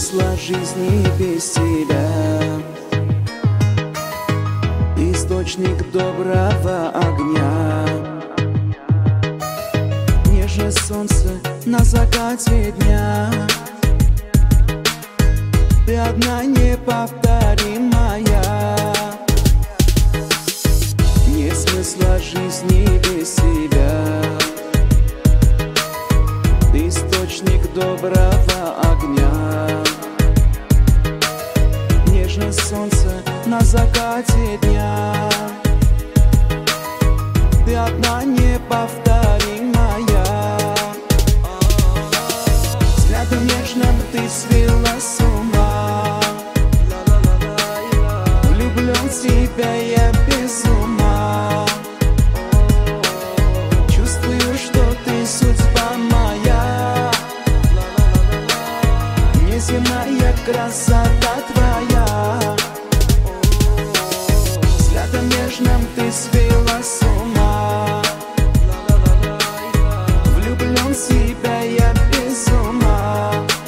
смысла жизни без тебя. Источник доброго огня, нежное солнце на закате дня. Ты одна неповторимая. Нет смысла жизни без тебя. Ты источник доброго огня, нежное солнце на закате дня. Ты одна неповторимая. Взглядом нежным ты свела с ума. Влюблен в тебя я без ума. Чувствую, что ты судьба моя. Неземная красота твоя. Взглядом нежным ты свела с ума. Влюблен в тебя я без ума.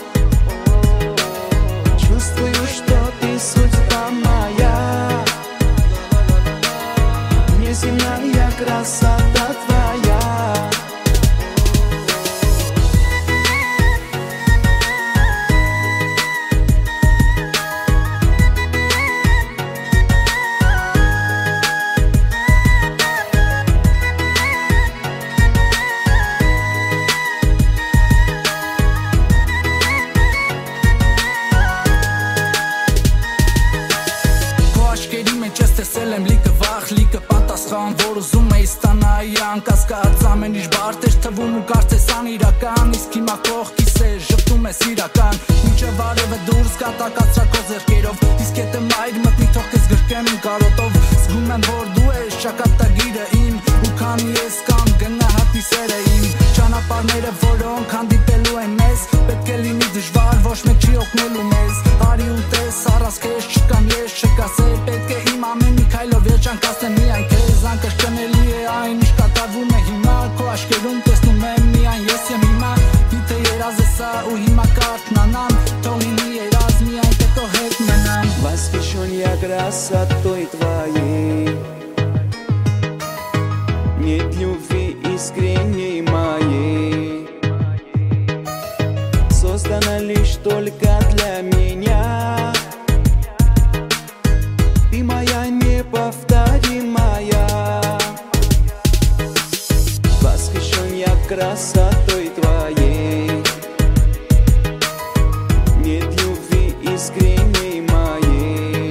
Чувствую, что ты судьба моя. Неземная красота твоя. Լիքը վախ, լիքը պատասխան, որ ուզում էի ստանայի անկասկած ամեն ինչ բարդ էր թվում ու կարծես անիրական, իսկ հիմա կողքիս է ժպտում ես իրական, մինչև արևը դուրս գա տակացրակո ձեռքերով, իսկ եթե մայր մտնի թող քեզ գրկեմ իմ կարոտով, զգում եմ որ դու ես ճակատագիրը իմ, ու քանի ես կամ գնահատի սերը իմ, ճանապարհները որոնք հանդիպելու են մեզ, պետք է լինի դժվար, ոչ մեկ չի օգնելու մեզ, արի ու տես առանց քեզ չկամ ես չկասել, պետք է իմ ամեն մի քայլով երջանկացնեմ միայն քեզ, անկրկնելի է այն ինչ կատարվում է հիմա, քո աչքերում տեսնում եմ միայն ես եմ հիմա, գիտե երազ է սա ու հիմա կարթնանամ, թող լինի երազ միայն թե քո հետ մնամ. Восхищен я красотой твоей, нет любви искренней моей, создана лишь только для меня. Ты моя неповторимая. Восхищен я красотой твоей, нет любви искренней моей,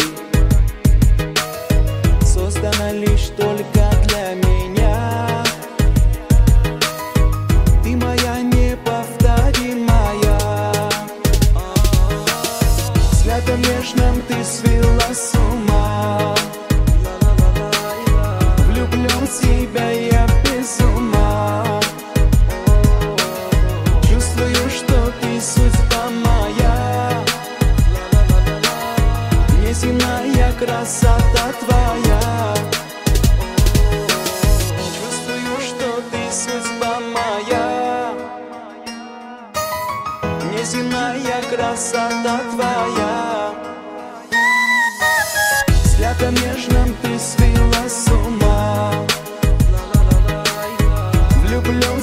создана лишь только для меня. Ты моя неповторимая. Взглядом нежным ты свела с ума. Влюблен в тебя я без ума. Чувствую, что ты судьба моя. Неземная красота твоя. Чувствую, что ты судьба моя. Неземная красота твоя. Взглядом нежным ты свела с ума. Влюблен